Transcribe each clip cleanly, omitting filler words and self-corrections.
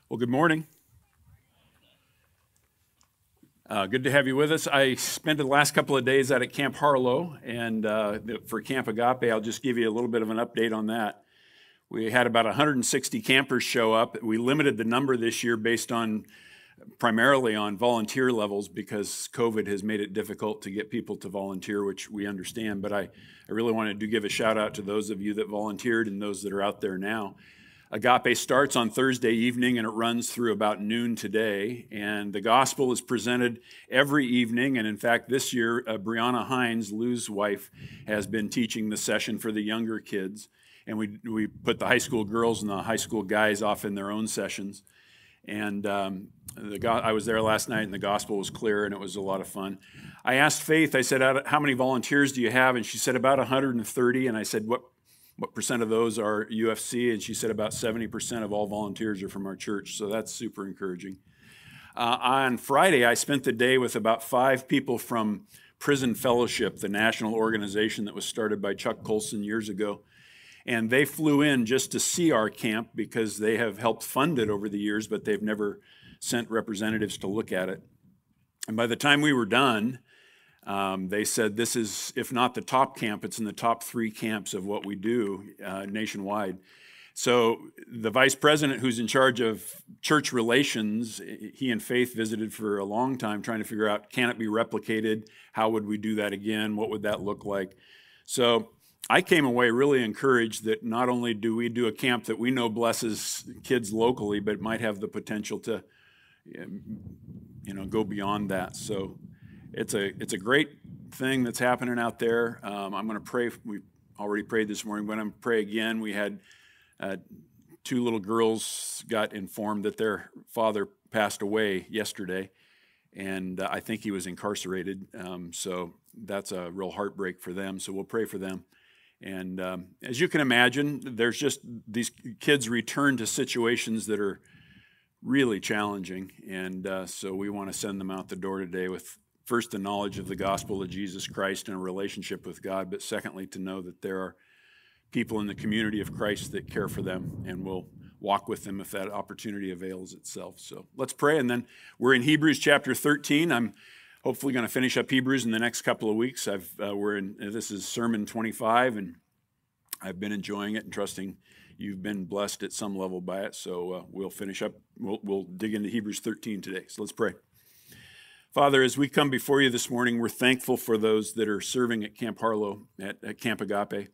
Well, good morning. Good to have you with us. I spent the last couple of days out at Camp Harlow, and for Camp Agape, I'll just give you a little bit of an update on that. We had about 160 campers show up. We limited the number this year based on primarily on volunteer levels because COVID has made it difficult to get people to volunteer, which we understand. But I really wanted to give a shout out to those of you that volunteered and those that are out there now. Agape starts on Thursday evening and it runs through about noon today. And the gospel is presented every evening. And in fact, this year, Brianna Hines, Lou's wife, has been teaching the session for the younger kids. And we put the high school girls and the high school guys off in their own sessions. And I was there last night and the gospel was clear and it was a lot of fun. I asked Faith, I said, how many volunteers do you have? And she said about 130. And I said, what percent of those are UFC? And she said about 70% of all volunteers are from our church. So that's super encouraging. On Friday, I spent the day with about 5 people from Prison Fellowship, the national organization that was started by Chuck Colson years ago. And they flew in just to see our camp because they have helped fund it over the years, but they've never sent representatives to look at it. And by the time we were done, they said this is, if not the top camp, it's in the top 3 camps of what we do nationwide. So the vice president who's in charge of church relations, he and Faith visited for a long time trying to figure out, can it be replicated? How would we do that again? What would that look like? So I came away really encouraged that not only do we do a camp that we know blesses kids locally, but it might have the potential to, go beyond that. So it's a great thing that's happening out there. I'm going to pray. We already prayed this morning, but I'm going to pray again. We had 2 little girls got informed that their father passed away yesterday, and I think he was incarcerated. So that's a real heartbreak for them. So we'll pray for them. And as you can imagine, there's just these kids return to situations that are really challenging. And so we want to send them out the door today with first the knowledge of the gospel of Jesus Christ and a relationship with God, but secondly, to know that there are people in the community of Christ that care for them and will walk with them if that opportunity avails itself. So let's pray. And then we're in Hebrews chapter 13. I'm hopefully going to finish up Hebrews in the next couple of weeks. This is Sermon 25, and I've been enjoying it and trusting you've been blessed at some level by it. So we'll finish up. We'll dig into Hebrews 13 today. So let's pray. Father, as we come before you this morning, we're thankful for those that are serving at Camp Harlow, at Camp Agape.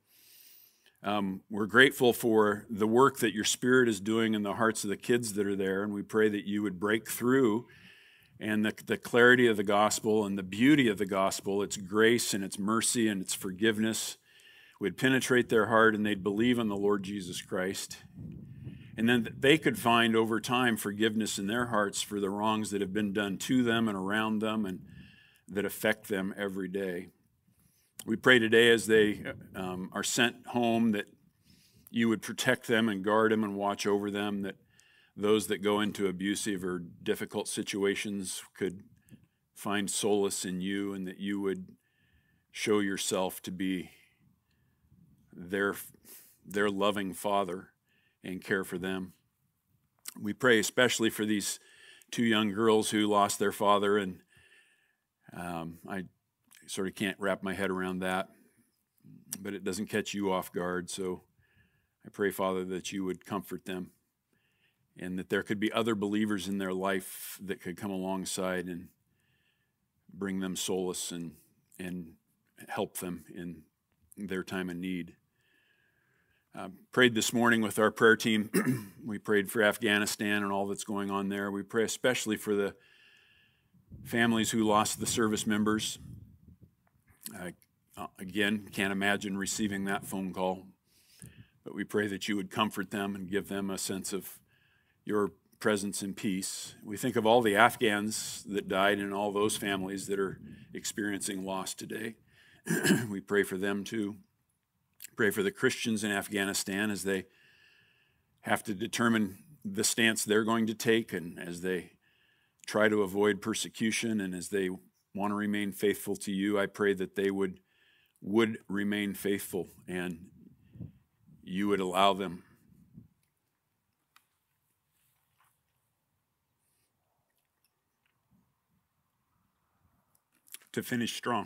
We're grateful for the work that your Spirit is doing in the hearts of the kids that are there, and we pray that you would break through and the clarity of the gospel and the beauty of the gospel, its grace and its mercy and its forgiveness would penetrate their heart and they'd believe in the Lord Jesus Christ. And then they could find over time forgiveness in their hearts for the wrongs that have been done to them and around them and that affect them every day. We pray today as they are sent home that you would protect them and guard them and watch over them, that those that go into abusive or difficult situations could find solace in you and that you would show yourself to be their loving Father and care for them. We pray especially for these 2 young girls who lost their father, and I sort of can't wrap my head around that, but it doesn't catch you off guard. So I pray, Father, that you would comfort them and that there could be other believers in their life that could come alongside and bring them solace and help them in their time of need. Prayed this morning with our prayer team. We prayed for Afghanistan and all that's going on there. We pray especially for the families who lost the service members. Again, can't imagine receiving that phone call, but we pray that you would comfort them and give them a sense of your presence and peace. We think of all the Afghans that died and all those families that are experiencing loss today. We pray for them too. Pray for the Christians in Afghanistan as they have to determine the stance they're going to take and as they try to avoid persecution and as they want to remain faithful to you. I pray that they would remain faithful and you would allow them to finish strong.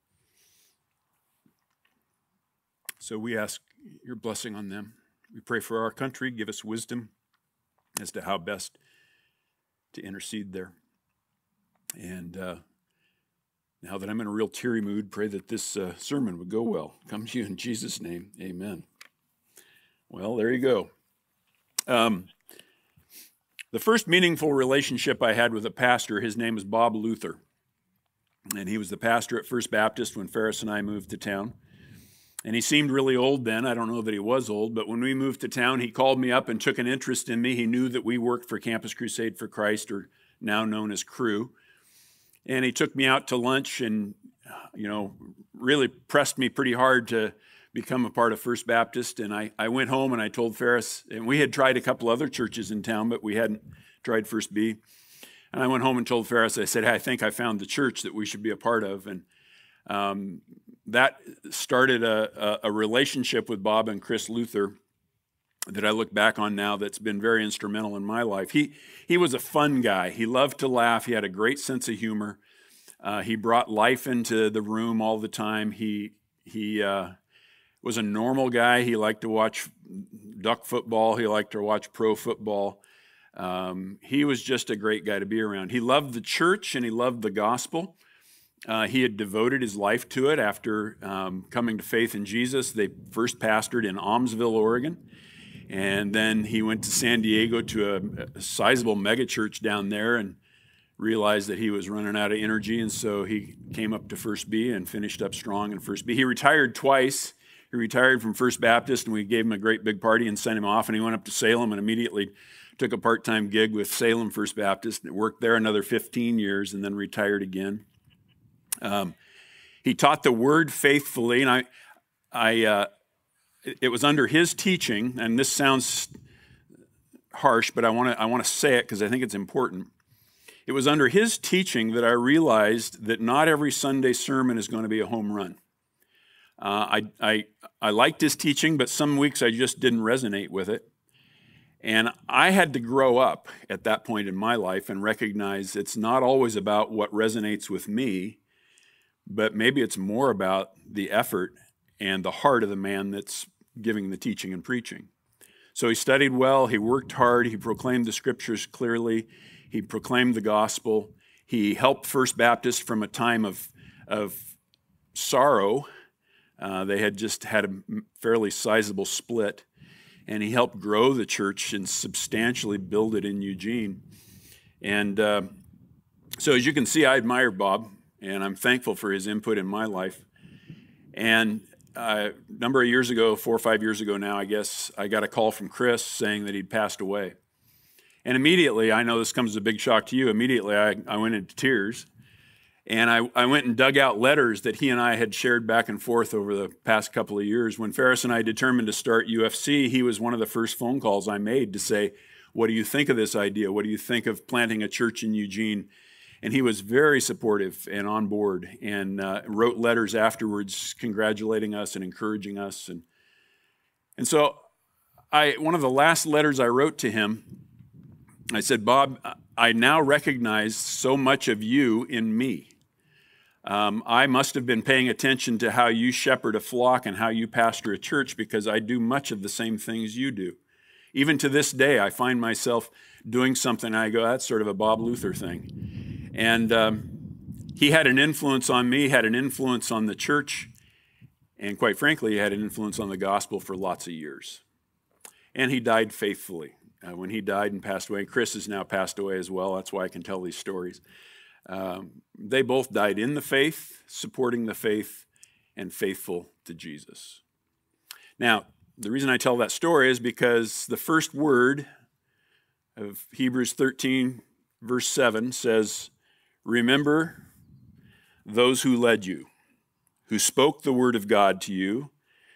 So we ask your blessing on them. We pray for our country. Give us wisdom as to how best to intercede there. And now that I'm in a real teary mood, pray that this sermon would go well. Come to you in Jesus' name. Amen. Well, there you go. The first meaningful relationship I had with a pastor, his name is Bob Luther. And he was the pastor at First Baptist when Ferris and I moved to town. And he seemed really old then. I don't know that he was old, but when we moved to town, he called me up and took an interest in me. He knew that we worked for Campus Crusade for Christ, or now known as Cru. And he took me out to lunch and, really pressed me pretty hard to become a part of First Baptist. And I went home and I told Ferris, and we had tried a couple other churches in town, but we hadn't tried First B. And I went home and told Ferris, I said, hey, I think I found the church that we should be a part of. And that started a relationship with Bob and Chris Luther that I look back on now that's been very instrumental in my life. He was a fun guy. He loved to laugh. He had a great sense of humor. He brought life into the room all the time. He was a normal guy. He liked to watch duck football. He liked to watch pro football. He was just a great guy to be around. He loved the church and he loved the gospel. He had devoted his life to it after coming to faith in Jesus. They first pastored in Almsville, Oregon, and then he went to San Diego to a sizable megachurch down there and realized that he was running out of energy, and so he came up to First B and finished up strong in First B. He retired twice. He retired from First Baptist, and we gave him a great big party and sent him off, and he went up to Salem and immediately took a part-time gig with Salem First Baptist and worked there another 15 years and then retired again. He taught the word faithfully, and it was under his teaching, and this sounds harsh, but I want to say it because I think it's important. It was under his teaching that I realized that not every Sunday sermon is going to be a home run. I liked his teaching, but some weeks I just didn't resonate with it. And I had to grow up at that point in my life and recognize it's not always about what resonates with me, but maybe it's more about the effort and the heart of the man that's giving the teaching and preaching. So he studied well, he worked hard, he proclaimed the scriptures clearly, he proclaimed the gospel, he helped First Baptist from a time of sorrow. They had just had a fairly sizable split, and he helped grow the church and substantially build it in Eugene. And so as you can see, I admire Bob, and I'm thankful for his input in my life. And a number of years ago, 4 or 5 years ago now, I guess, I got a call from Chris saying that he'd passed away. And immediately, I know this comes as a big shock to you, immediately I went into tears. And I went and dug out letters that he and I had shared back and forth over the past couple of years. When Ferris and I determined to start UFC, he was one of the first phone calls I made to say, what do you think of this idea? What do you think of planting a church in Eugene? And he was very supportive and on board, and wrote letters afterwards congratulating us and encouraging us. And so one of the last letters I wrote to him, I said, Bob, I now recognize so much of you in me. I must have been paying attention to how you shepherd a flock and how you pastor a church, because I do much of the same things you do. Even to this day, I find myself doing something and I go, that's sort of a Bob Luther thing. And he had an influence on me, had an influence on the church, and quite frankly, he had an influence on the gospel for lots of years. And he died faithfully. When he died and passed away, and Chris has now passed away as well, that's why I can tell these stories. They both died in the faith, supporting the faith, and faithful to Jesus. Now, the reason I tell that story is because the first word of Hebrews 13, verse 7 says, remember those who led you, who spoke the word of God to you,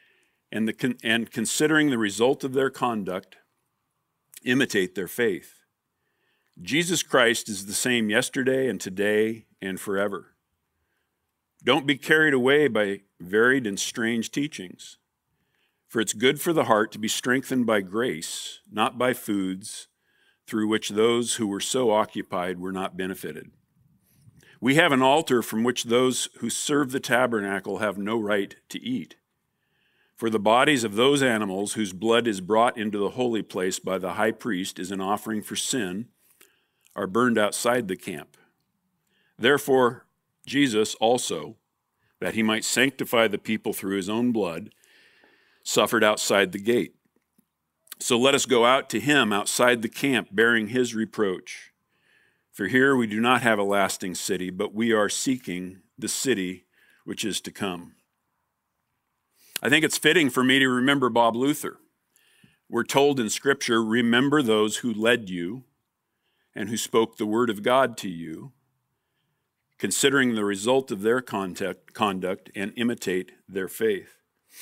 and considering the result of their conduct, imitate their faith. Jesus Christ is the same yesterday and today and forever. Don't be carried away by varied and strange teachings, for it's good for the heart to be strengthened by grace, not by foods through which those who were so occupied were not benefited. We have an altar from which those who serve the tabernacle have no right to eat. For the bodies of those animals whose blood is brought into the holy place by the high priest as an offering for sin are burned outside the camp. Therefore, Jesus also, that he might sanctify the people through his own blood, suffered outside the gate. So let us go out to him outside the camp, bearing his reproach. For here we do not have a lasting city, but we are seeking the city which is to come. I think it's fitting for me to remember Bob Luther. We're told in Scripture, remember those who led you and who spoke the word of God to you, considering the result of their conduct and imitate their faith.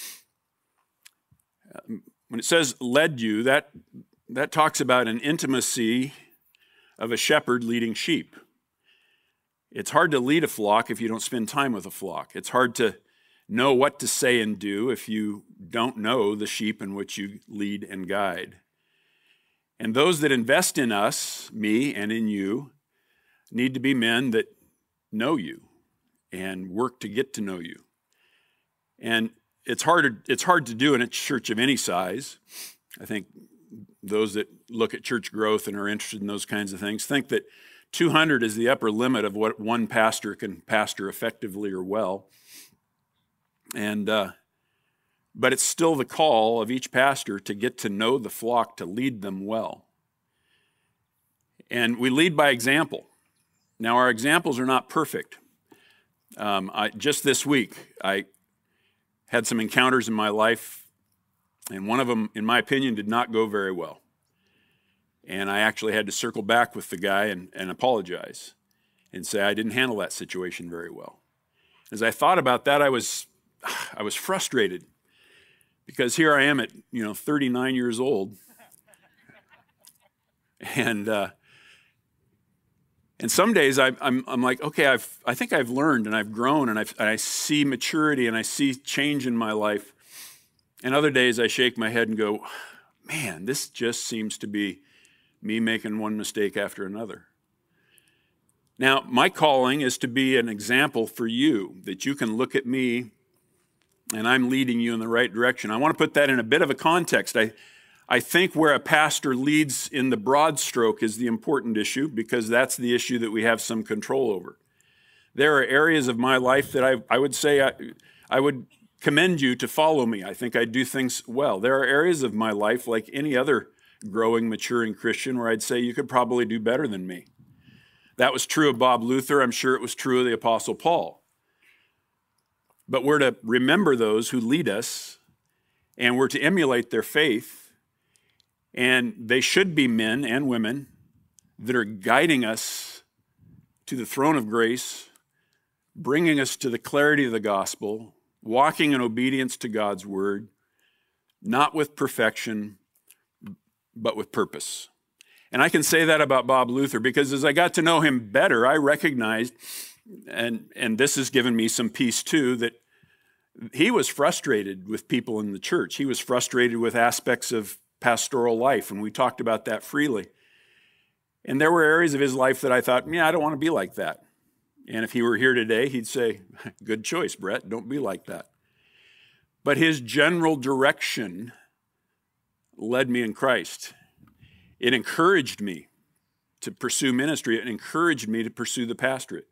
When it says led you, that talks about an intimacy of a shepherd leading sheep. It's hard to lead a flock if you don't spend time with a flock. It's hard to know what to say and do if you don't know the sheep in which you lead and guide. And those that invest in us, me and in you, need to be men that know you and work to get to know you. And it's hard to do in a church of any size. I think those that look at church growth and are interested in those kinds of things think that 200 is the upper limit of what one pastor can pastor effectively or well. And but it's still the call of each pastor to get to know the flock, to lead them well. And we lead by example. Now, our examples are not perfect. Just this week, I had some encounters in my life, and one of them, in my opinion, did not go very well. And I actually had to circle back with the guy and apologize and say I didn't handle that situation very well. As I thought about that, I was frustrated because here I am at 39 years old, and some days I'm like, okay, I think I've learned and I've grown and I see maturity and I see change in my life. And other days I shake my head and go, man, this just seems to be me making one mistake after another. Now, my calling is to be an example for you, that you can look at me and I'm leading you in the right direction. I want to put that in a bit of a context. I think where a pastor leads in the broad stroke is the important issue, because that's the issue that we have some control over. There are areas of my life that I would say I would commend you to follow me. I think I do things well. There are areas of my life, like any other growing, maturing Christian, where I'd say you could probably do better than me. That was true of Bob Luther. I'm sure it was true of the Apostle Paul. But we're to remember those who lead us, and we're to emulate their faith. And they should be men and women that are guiding us to the throne of grace, bringing us to the clarity of the gospel, walking in obedience to God's word, not with perfection, but with purpose. And I can say that about Bob Luther because as I got to know him better, I recognized, and this has given me some peace too, that he was frustrated with people in the church. He was frustrated with aspects of pastoral life, and we talked about that freely. And there were areas of his life that I thought, I don't want to be like that. And if he were here today, he'd say, good choice, Brett, don't be like that. But his general direction led me in Christ. It encouraged me to pursue ministry. It encouraged me to pursue the pastorate.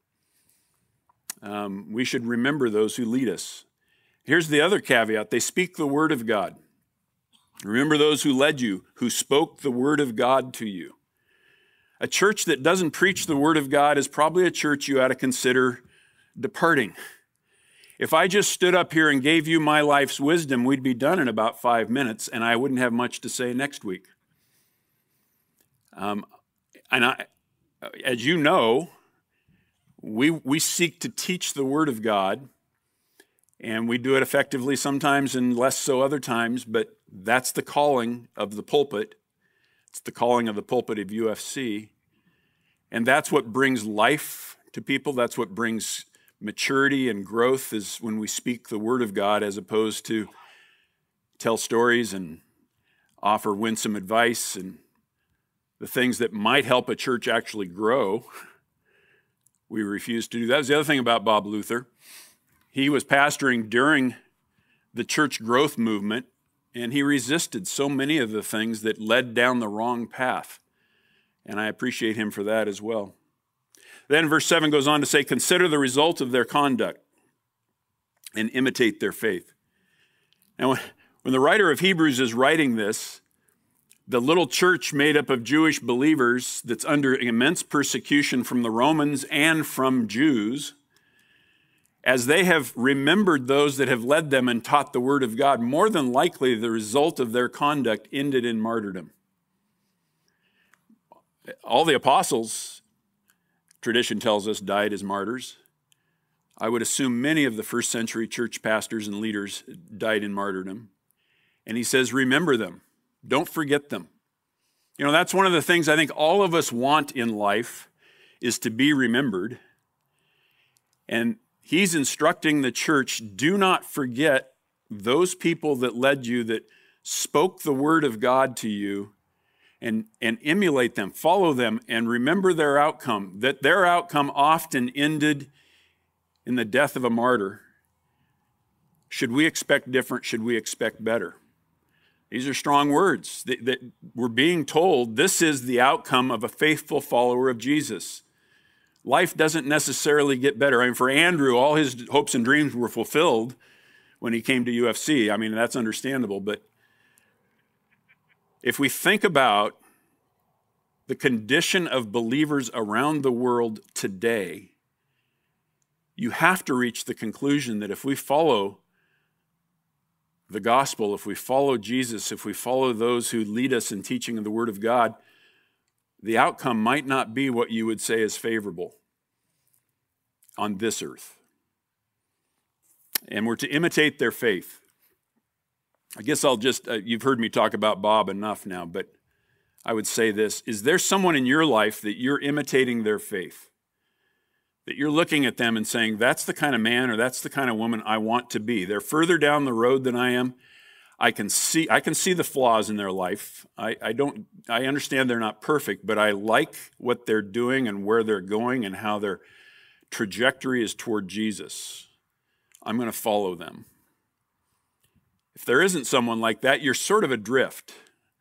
We should remember those who lead us. Here's the other caveat. They speak the word of God. Remember those who led you, who spoke the word of God to you. A church that doesn't preach the word of God is probably a church you ought to consider departing. If I just stood up here and gave you my life's wisdom, we'd be done in about 5 minutes, and I wouldn't have much to say next week. As you know, we seek to teach the word of God, and we do it effectively sometimes and less so other times, but that's the calling of the pulpit. It's the calling of the pulpit of UFC. And that's what brings life to people. That's what brings maturity and growth, is when we speak the word of God as opposed to tell stories and offer winsome advice and the things that might help a church actually grow. we refuse to do. That was the other thing about Bob Luther. He was pastoring during the church growth movement, and he resisted so many of the things that led down the wrong path. And I appreciate him for that as well. Then verse 7 goes on to say, consider the result of their conduct and imitate their faith. Now, when the writer of Hebrews is writing this, the little church made up of Jewish believers that's under immense persecution from the Romans and from Jews, as they have remembered those that have led them and taught the word of God, more than likely the result of their conduct ended in martyrdom. All the apostles, tradition tells us, died as martyrs. I would assume many of the first century church pastors and leaders died in martyrdom. And he says, remember them. Don't forget them. You know, that's one of the things I think all of us want in life, is to be remembered. And he's instructing the church, do not forget those people that led you, that spoke the word of God to you, and emulate them, follow them, and remember their outcome, that their outcome often ended in the death of a martyr. Should we expect different? Should we expect better? These are strong words that we're being told this is the outcome of a faithful follower of Jesus. Life doesn't necessarily get better. I mean, for Andrew, all his hopes and dreams were fulfilled when he came to UFC. I mean, that's understandable. But if we think about the condition of believers around the world today, you have to reach the conclusion that if we follow the gospel, if we follow Jesus, if we follow those who lead us in teaching of the word of God, the outcome might not be what you would say is favorable on this earth. And we're to imitate their faith. I guess I'll just, you've heard me talk about Bob enough now, but I would say this. Is there someone in your life that you're imitating their faith? That you're looking at them and saying, that's the kind of man or that's the kind of woman I want to be. They're further down the road than I am. I can see the flaws in their life. I understand they're not perfect, but I like what they're doing and where they're going and how their trajectory is toward Jesus. I'm going to follow them. If there isn't someone like that, you're sort of adrift.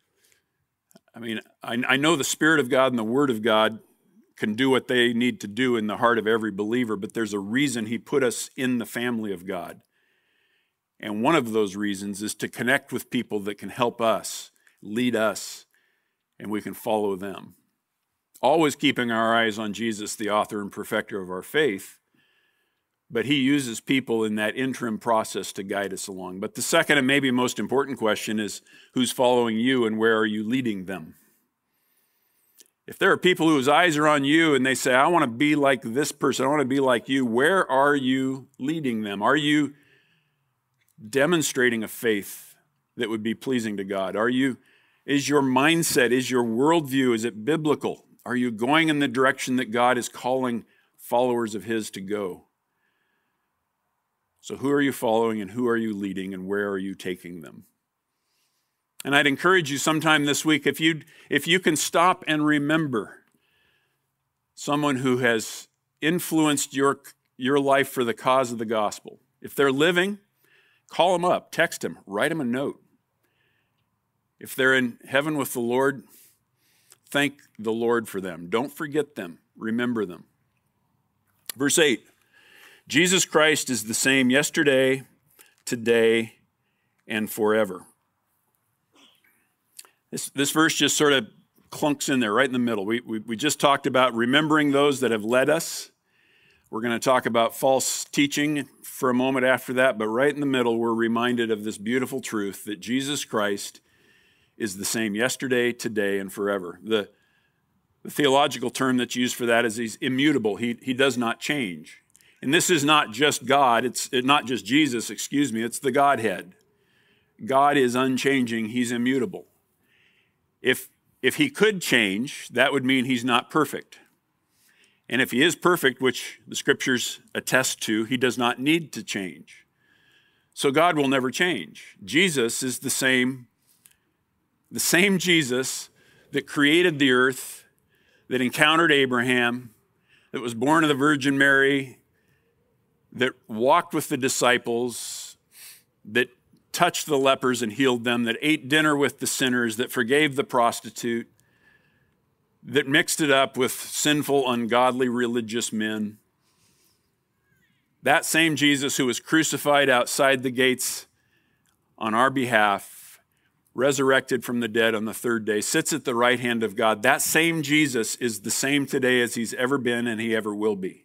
I mean, I know the Spirit of God and the Word of God can do what they need to do in the heart of every believer, but there's a reason he put us in the family of God. And one of those reasons is to connect with people that can help us, lead us, and we can follow them. Always keeping our eyes on Jesus, the author and perfecter of our faith, but he uses people in that interim process to guide us along. But the second and maybe most important question is, who's following you and where are you leading them? If there are people whose eyes are on you and they say, I want to be like this person, I want to be like you, where are you leading them? Are you demonstrating a faith that would be pleasing to God? Is your mindset, is your worldview, is it biblical? Are you going in the direction that God is calling followers of his to go? So who are you following and who are you leading and where are you taking them? And I'd encourage you sometime this week, if you can stop and remember someone who has influenced your life for the cause of the gospel. If they're living, call them up, text them, write them a note. If they're in heaven with the Lord, thank the Lord for them. Don't forget them. Remember them. Verse 8, Jesus Christ is the same yesterday, today, and forever. This verse just sort of clunks in there right in the middle. We just talked about remembering those that have led us. We're going to talk about false teaching for a moment after that, but right in the middle, we're reminded of this beautiful truth that Jesus Christ is the same yesterday, today, and forever. The theological term that's used for that is he's immutable. He does not change. And this is not just God, it's not just Jesus, it's the Godhead. God is unchanging, he's immutable. If he could change, that would mean he's not perfect. And if he is perfect, which the scriptures attest to, he does not need to change. So God will never change. Jesus is the same Jesus that created the earth, that encountered Abraham, that was born of the Virgin Mary, that walked with the disciples, that touched the lepers and healed them, that ate dinner with the sinners, that forgave the prostitute, that mixed it up with sinful, ungodly religious men. That same Jesus who was crucified outside the gates on our behalf, resurrected from the dead on the third day, sits at the right hand of God. That same Jesus is the same today as he's ever been and he ever will be.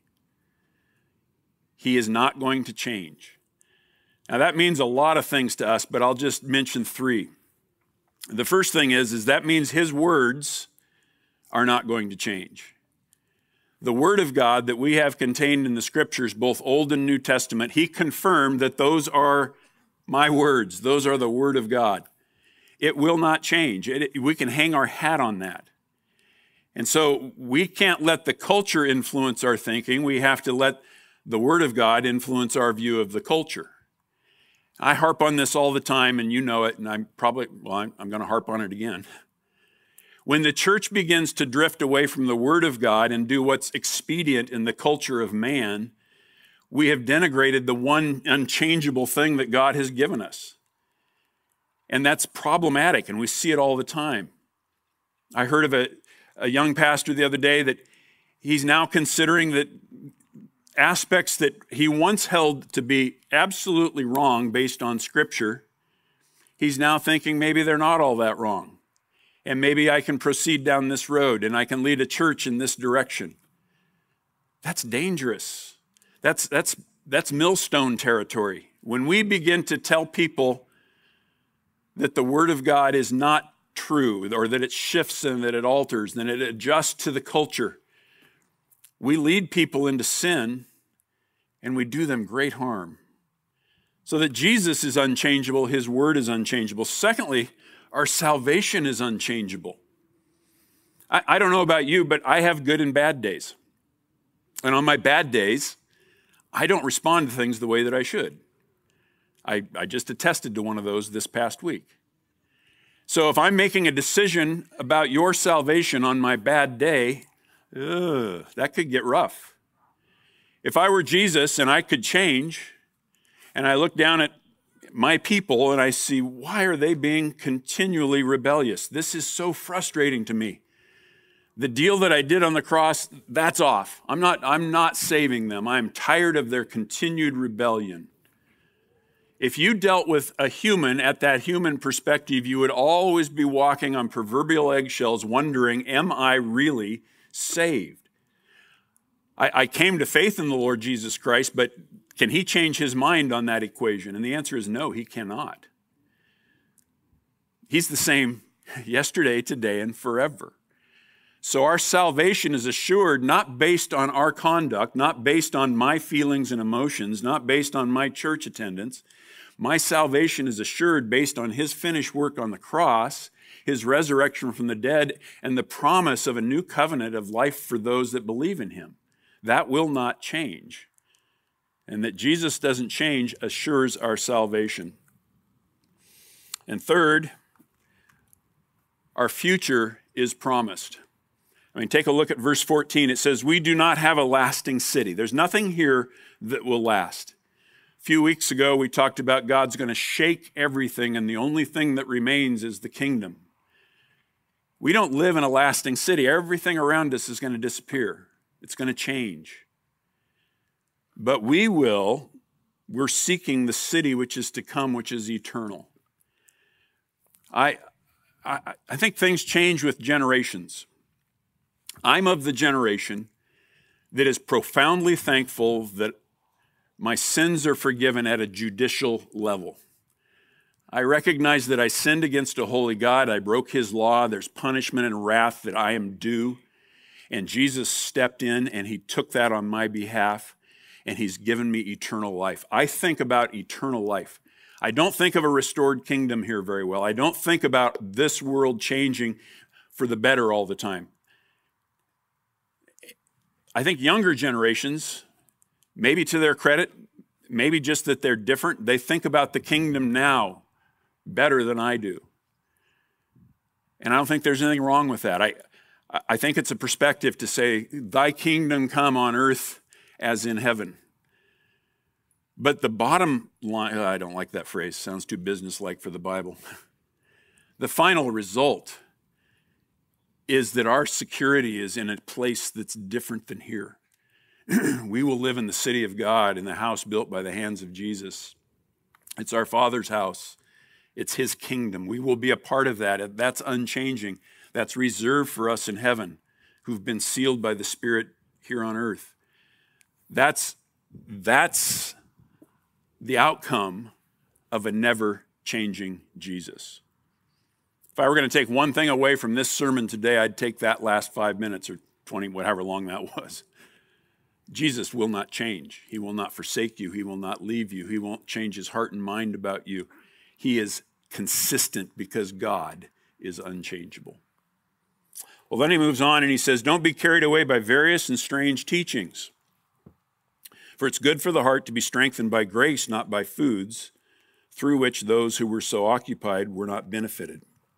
He is not going to change. Now that means a lot of things to us, but I'll just mention three. The first thing is that means his words are not going to change. The word of God that we have contained in the scriptures, both Old and New Testament, he confirmed that those are my words. Those are the word of God. It will not change. We can hang our hat on that. And so we can't let the culture influence our thinking. We have to let the word of God influence our view of the culture. I harp on this all the time, and you know it, and I'm going to harp on it again. When the church begins to drift away from the word of God and do what's expedient in the culture of man, we have denigrated the one unchangeable thing that God has given us. And that's problematic, and we see it all the time. I heard of a young pastor the other day that he's now considering that aspects that he once held to be absolutely wrong based on Scripture, he's now thinking maybe they're not all that wrong. And maybe I can proceed down this road and I can lead a church in this direction. That's dangerous. That's millstone territory. When we begin to tell people that the Word of God is not true, or that it shifts and that it alters, and it adjusts to the culture, we lead people into sin and we do them great harm. So that Jesus is unchangeable, his word is unchangeable. Secondly, our salvation is unchangeable. I don't know about you, but I have good and bad days. And on my bad days, I don't respond to things the way that I should. I just attested to one of those this past week. So if I'm making a decision about your salvation on my bad day, that could get rough. If I were Jesus and I could change, and I look down at my people and I see, why are they being continually rebellious? This is so frustrating to me. The deal that I did on the cross, that's off. I'm not saving them. I'm tired of their continued rebellion. If you dealt with a human at that human perspective, you would always be walking on proverbial eggshells wondering, am I really saved? I came to faith in the Lord Jesus Christ, but can he change his mind on that equation? And the answer is no, he cannot. He's the same yesterday, today, and forever. So our salvation is assured not based on our conduct, not based on my feelings and emotions, not based on my church attendance. My salvation is assured based on his finished work on the cross, his resurrection from the dead, and the promise of a new covenant of life for those that believe in him. That will not change. And that Jesus doesn't change assures our salvation. And third, our future is promised. Take a look at verse 14. It says, we do not have a lasting city. There's nothing here that will last. A few weeks ago, we talked about God's going to shake everything, and the only thing that remains is the kingdom. We don't live in a lasting city. Everything around us is going to disappear. It's going to change. But we're seeking the city which is to come, which is eternal. I think things change with generations. I'm of the generation that is profoundly thankful that my sins are forgiven at a judicial level. I recognize that I sinned against a holy God. I broke his law. There's punishment and wrath that I am due. And Jesus stepped in and he took that on my behalf, and he's given me eternal life. I think about eternal life. I don't think of a restored kingdom here very well. I don't think about this world changing for the better all the time. I think younger generations, maybe to their credit, maybe just that they're different, they think about the kingdom now better than I do. And I don't think there's anything wrong with that. I think it's a perspective to say, thy kingdom come on earth as in heaven. But the bottom line, I don't like that phrase, sounds too businesslike for the Bible. The final result is that our security is in a place that's different than here. We will live in the city of God, in the house built by the hands of Jesus. It's our Father's house. It's his kingdom. We will be a part of that. That's unchanging. That's reserved for us in heaven, who've been sealed by the Spirit here on earth. That's the outcome of a never-changing Jesus. If I were going to take one thing away from this sermon today, I'd take that last 5 minutes or 20, whatever long that was. Jesus will not change. He will not forsake you. He will not leave you. He won't change his heart and mind about you. He is consistent because God is unchangeable. Well, then he moves on and he says, don't be carried away by various and strange teachings. For it's good for the heart to be strengthened by grace, not by foods, through which those who were so occupied were not benefited.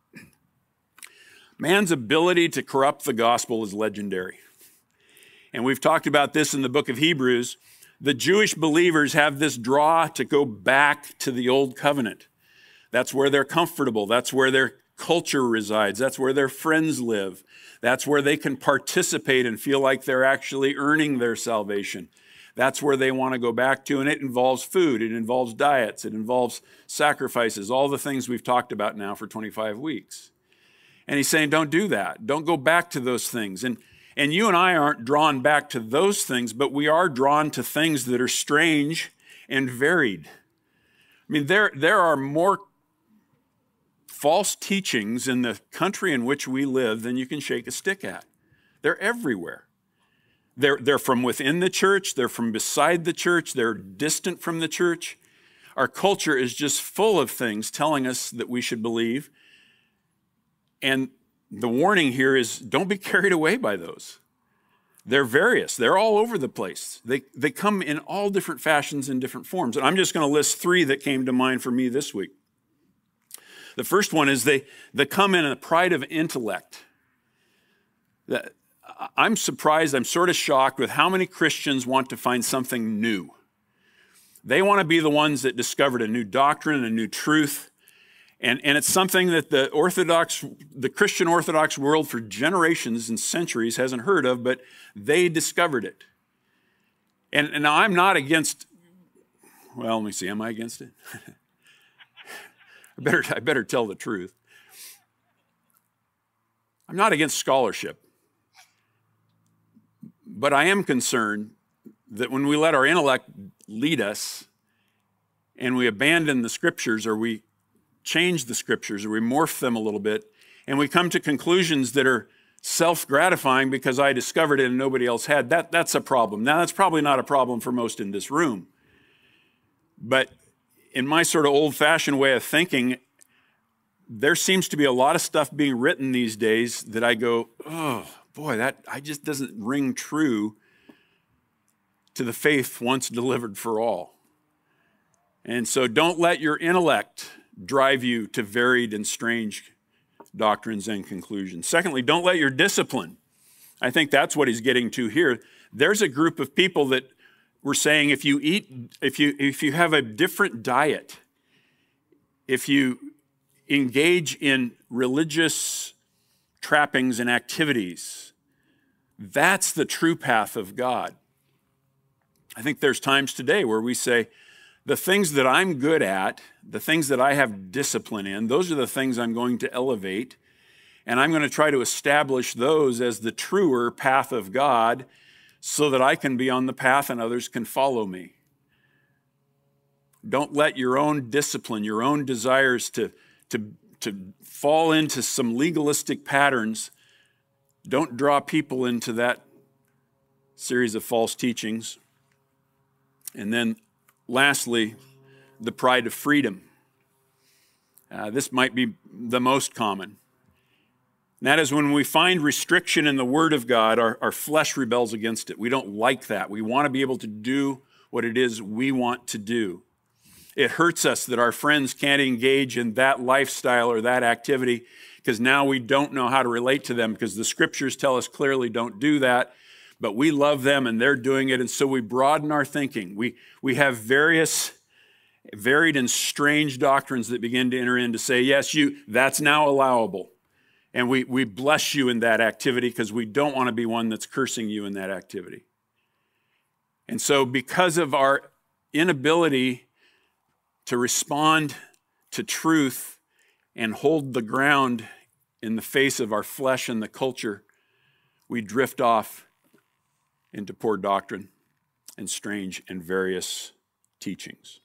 Man's ability to corrupt the gospel is legendary. And we've talked about this in the book of Hebrews. The Jewish believers have this draw to go back to the old covenant. That's where they're comfortable. That's where their culture resides. That's where their friends live. That's where they can participate and feel like they're actually earning their salvation. That's where they want to go back to, and it involves food, it involves diets, it involves sacrifices, all the things we've talked about now for 25 weeks. And he's saying, don't do that. Don't go back to those things. And you and I aren't drawn back to those things, but we are drawn to things that are strange and varied. I mean, there are more false teachings in the country in which we live than you can shake a stick at. They're everywhere. They're from within the church. They're from beside the church. They're distant from the church. Our culture is just full of things telling us that we should believe. And the warning here is don't be carried away by those. They're various. They're all over the place. They come in all different fashions and different forms. And I'm just going to list 3 that came to mind for me this week. The first one is they come in a pride of intellect. I'm surprised, I'm sort of shocked with how many Christians want to find something new. They want to be the ones that discovered a new doctrine, a new truth, and it's something that the Christian Orthodox world for generations and centuries hasn't heard of, but they discovered it. And now I'm not against, well, let me see, am I against it? I better tell the truth. I'm not against scholarship. But I am concerned that when we let our intellect lead us and we abandon the scriptures or we change the scriptures or we morph them a little bit and we come to conclusions that are self-gratifying because I discovered it and nobody else had, that's a problem. Now, that's probably not a problem for most in this room. But in my sort of old-fashioned way of thinking, there seems to be a lot of stuff being written these days that I go, oh, boy, that just doesn't ring true to the faith once delivered for all. And so don't let your intellect drive you to varied and strange doctrines and conclusions. Secondly, don't let your discipline. I think that's what he's getting to here. There's a group of people that were saying if you have a different diet, if you engage in religious trappings and activities, that's the true path of God. I think there's times today where we say, the things that I'm good at, the things that I have discipline in, those are the things I'm going to elevate, and I'm going to try to establish those as the truer path of God so that I can be on the path and others can follow me. Don't let your own discipline, your own desires to fall into some legalistic patterns, don't draw people into that series of false teachings. And then lastly, the pride of freedom. This might be the most common. And that is when we find restriction in the Word of God, our flesh rebels against it. We don't like that. We want to be able to do what it is we want to do. It hurts us that our friends can't engage in that lifestyle or that activity because now we don't know how to relate to them because the scriptures tell us clearly don't do that, but we love them and they're doing it. And so we broaden our thinking. We have various varied and strange doctrines that begin to enter in to say, yes, that's now allowable. And we bless you in that activity because we don't want to be one that's cursing you in that activity. And so because of our inability to respond to truth and hold the ground in the face of our flesh and the culture, we drift off into poor doctrine and strange and various teachings.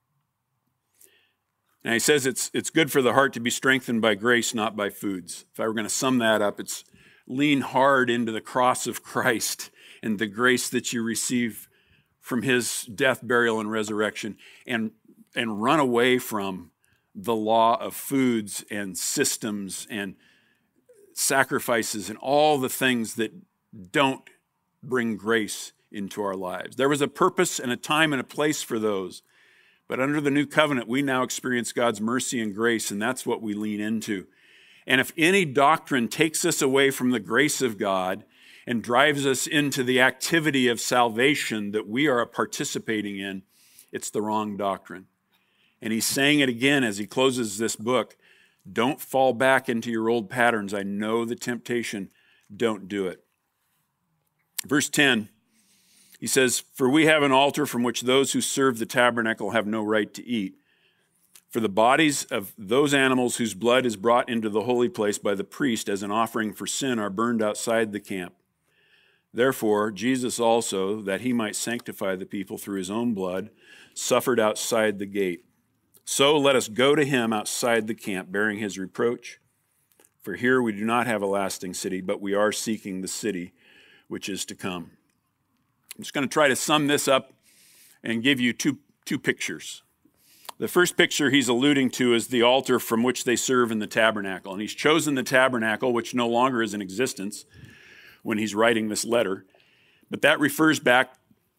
Now he says it's good for the heart to be strengthened by grace, not by foods. If I were going to sum that up, it's lean hard into the cross of Christ and the grace that you receive from his death, burial, and resurrection, and run away from the law of foods and systems and sacrifices and all the things that don't bring grace into our lives. There was a purpose and a time and a place for those. But under the new covenant, we now experience God's mercy and grace, and that's what we lean into. And if any doctrine takes us away from the grace of God and drives us into the activity of salvation that we are participating in, it's the wrong doctrine. And he's saying it again as he closes this book. Don't fall back into your old patterns. I know the temptation. Don't do it. Verse 10. He says, for we have an altar from which those who serve the tabernacle have no right to eat. For the bodies of those animals whose blood is brought into the holy place by the priest as an offering for sin are burned outside the camp. Therefore, Jesus also, that he might sanctify the people through his own blood, suffered outside the gate. So let us go to him outside the camp, bearing his reproach. For here we do not have a lasting city, but we are seeking the city which is to come. I'm just going to try to sum this up and give you two pictures. The first picture he's alluding to is the altar from which they serve in the tabernacle. And he's chosen the tabernacle, which no longer is in existence when he's writing this letter. But that refers back,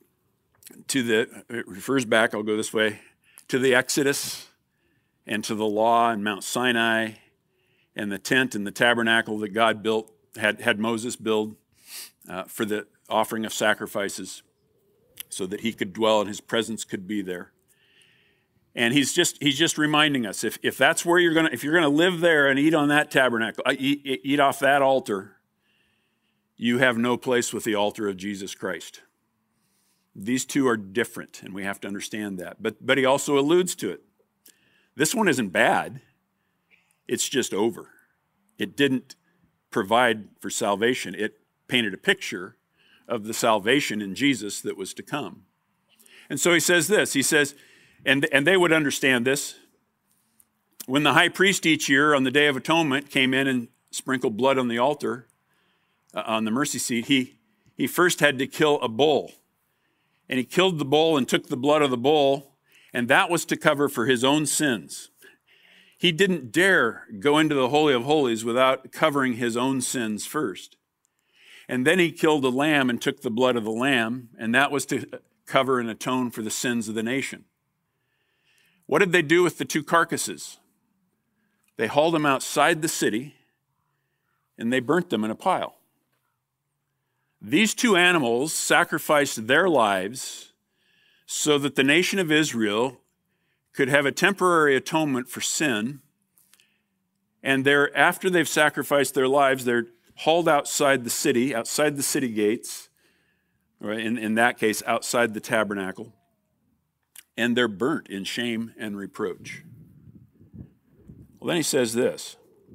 I'll go this way, to the Exodus and to the law and Mount Sinai and the tent and the tabernacle that God built, had Moses build for the offering of sacrifices so that he could dwell and his presence could be there. And he's just reminding us, if that's where if you're gonna live there and eat on that tabernacle, eat off that altar, you have no place with the altar of Jesus Christ. These two are different, and we have to understand that. But he also alludes to it. This one isn't bad. It's just over. It didn't provide for salvation. It painted a picture of the salvation in Jesus that was to come. And so he says this, he says, and they would understand this, when the high priest each year on the Day of Atonement came in and sprinkled blood on the altar, on the mercy seat, he first had to kill a bull. And he killed the bull and took the blood of the bull, and that was to cover for his own sins. He didn't dare go into the Holy of Holies without covering his own sins first. And then he killed a lamb and took the blood of the lamb, and that was to cover and atone for the sins of the nation. What did they do with the two carcasses? They hauled them outside the city, and they burnt them in a pile. These two animals sacrificed their lives so that the nation of Israel could have a temporary atonement for sin, and after they've sacrificed their lives, they're hauled outside the city gates, or in that case, outside the tabernacle, and they're burnt in shame and reproach. Well, then he says this,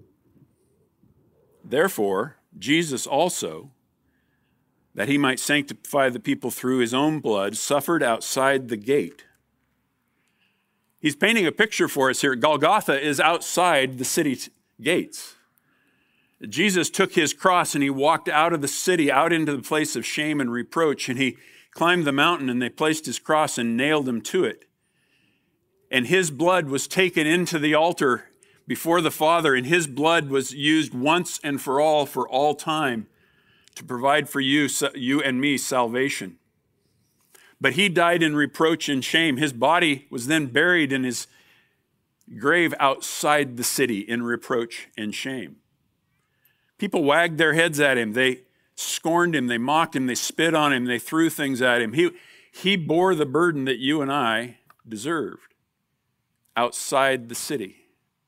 therefore, Jesus also, that he might sanctify the people through his own blood, suffered outside the gate. He's painting a picture for us here. Golgotha is outside the city gates. Jesus took his cross and he walked out of the city, out into the place of shame and reproach, and he climbed the mountain and they placed his cross and nailed him to it. And his blood was taken into the altar before the Father, and his blood was used once and for all time, to provide for you and me salvation. But he died in reproach and shame. His body was then buried, and his grave outside the city in reproach and shame. People wagged their heads at him. They scorned him. They mocked him. They spit on him. They threw things at him. He bore the burden that you and I deserved outside the city.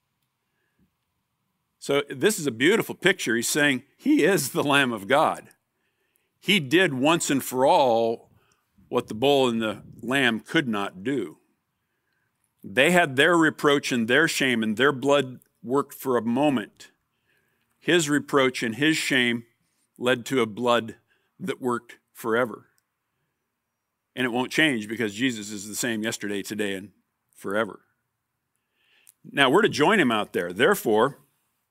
So this is a beautiful picture. He's saying he is the Lamb of God. He did once and for all what the bull and the lamb could not do. They had their reproach and their shame, and their blood worked for a moment. His reproach and his shame led to a blood that worked forever. And it won't change because Jesus is the same yesterday, today, and forever. Now, we're to join him out there. Therefore,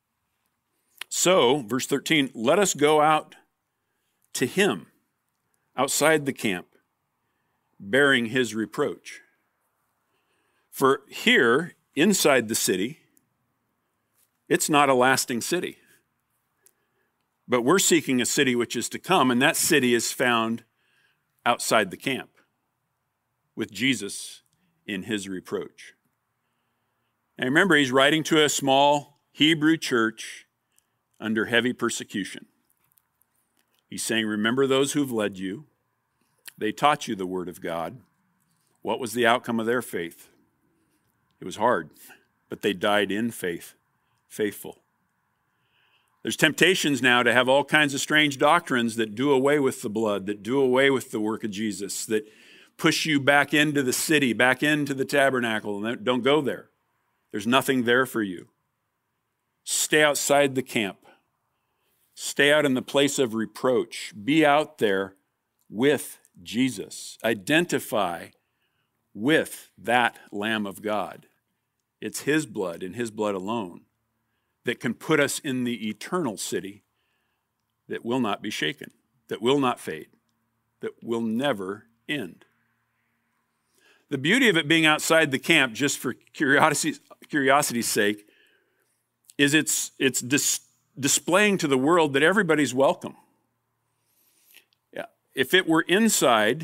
so, verse 13, let us go out to him outside the camp, bearing his reproach. For here, inside the city, it's not a lasting city. But we're seeking a city which is to come, and that city is found outside the camp with Jesus in his reproach. And remember, he's writing to a small Hebrew church under heavy persecution. He's saying, remember those who've led you. They taught you the word of God. What was the outcome of their faith? It was hard, but they died in faith, faithful. There's temptations now to have all kinds of strange doctrines that do away with the blood, that do away with the work of Jesus, that push you back into the city, back into the tabernacle, and don't go there. There's nothing there for you. Stay outside the camp. Stay out in the place of reproach. Be out there with Jesus. Identify with that Lamb of God. It's his blood and his blood alone that can put us in the eternal city that will not be shaken, that will not fade, that will never end. The beauty of it being outside the camp, just for curiosity's sake, is it's displaying to the world that everybody's welcome. Yeah. If it were inside,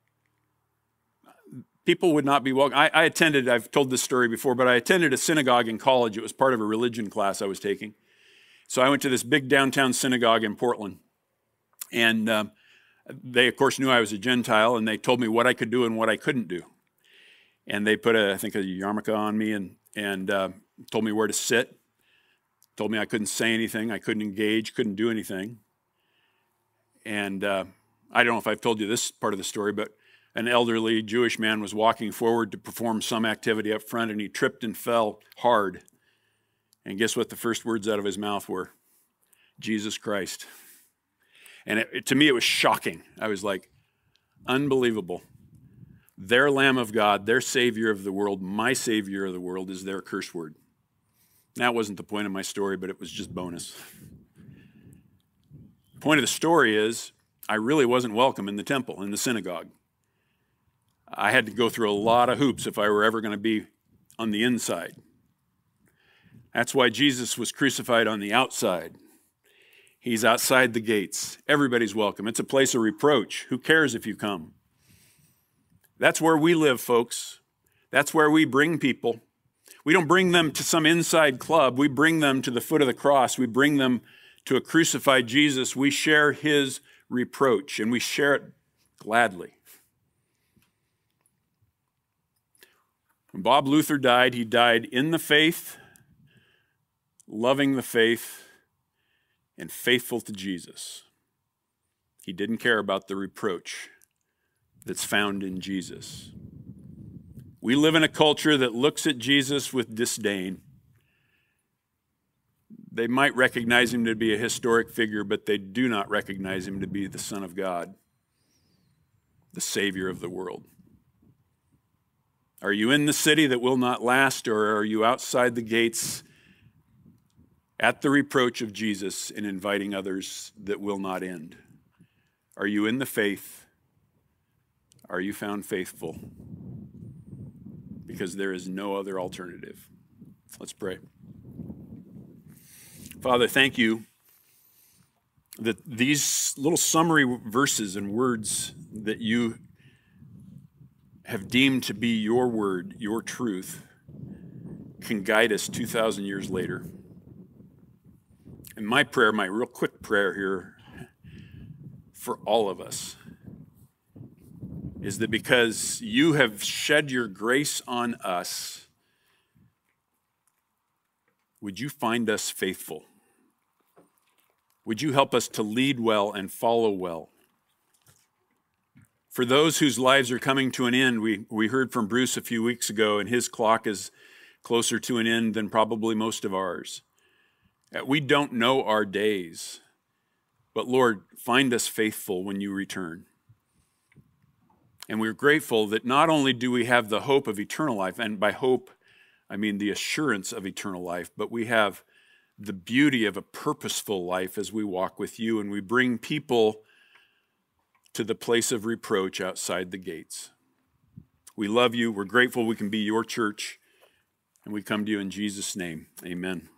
people would not be welcome. I attended, I've told this story before, but I attended a synagogue in college. It was part of a religion class I was taking. So I went to this big downtown synagogue in Portland. And they, of course, knew I was a Gentile, and they told me what I could do and what I couldn't do. And they put, I think, a yarmulke on me and told me where to sit. Told me I couldn't say anything, I couldn't engage, couldn't do anything. And I don't know if I've told you this part of the story, but an elderly Jewish man was walking forward to perform some activity up front, and he tripped and fell hard. And guess what the first words out of his mouth were? Jesus Christ. And to me, it was shocking. I was like, unbelievable. Their Lamb of God, their Savior of the world, my Savior of the world is their curse word. That wasn't the point of my story, but it was just bonus. The point of the story is I really wasn't welcome in the temple, in the synagogue. I had to go through a lot of hoops if I were ever going to be on the inside. That's why Jesus was crucified on the outside. He's outside the gates. Everybody's welcome. It's a place of reproach. Who cares if you come? That's where we live, folks. That's where we bring people. We don't bring them to some inside club. We bring them to the foot of the cross. We bring them to a crucified Jesus. We share his reproach, and we share it gladly. When Bob Luther died, he died in the faith, loving the faith, and faithful to Jesus. He didn't care about the reproach that's found in Jesus. We live in a culture that looks at Jesus with disdain. They might recognize him to be a historic figure, but they do not recognize him to be the Son of God, the Savior of the world. Are you in the city that will not last, or are you outside the gates at the reproach of Jesus and inviting others that will not end? Are you in the faith? Are you found faithful? Because there is no other alternative. Let's pray. Father, thank you that these little summary verses and words that you have deemed to be your word, your truth, can guide us 2,000 years later. And my prayer, my real quick prayer here for all of us, is that because you have shed your grace on us, would you find us faithful? Would you help us to lead well and follow well? For those whose lives are coming to an end, we heard from Bruce a few weeks ago, and his clock is closer to an end than probably most of ours. We don't know our days, but Lord, find us faithful when you return. And we're grateful that not only do we have the hope of eternal life, and by hope, I mean the assurance of eternal life, but we have the beauty of a purposeful life as we walk with you and we bring people to the place of reproach outside the gates. We love you. We're grateful we can be your church, and we come to you in Jesus' name. Amen.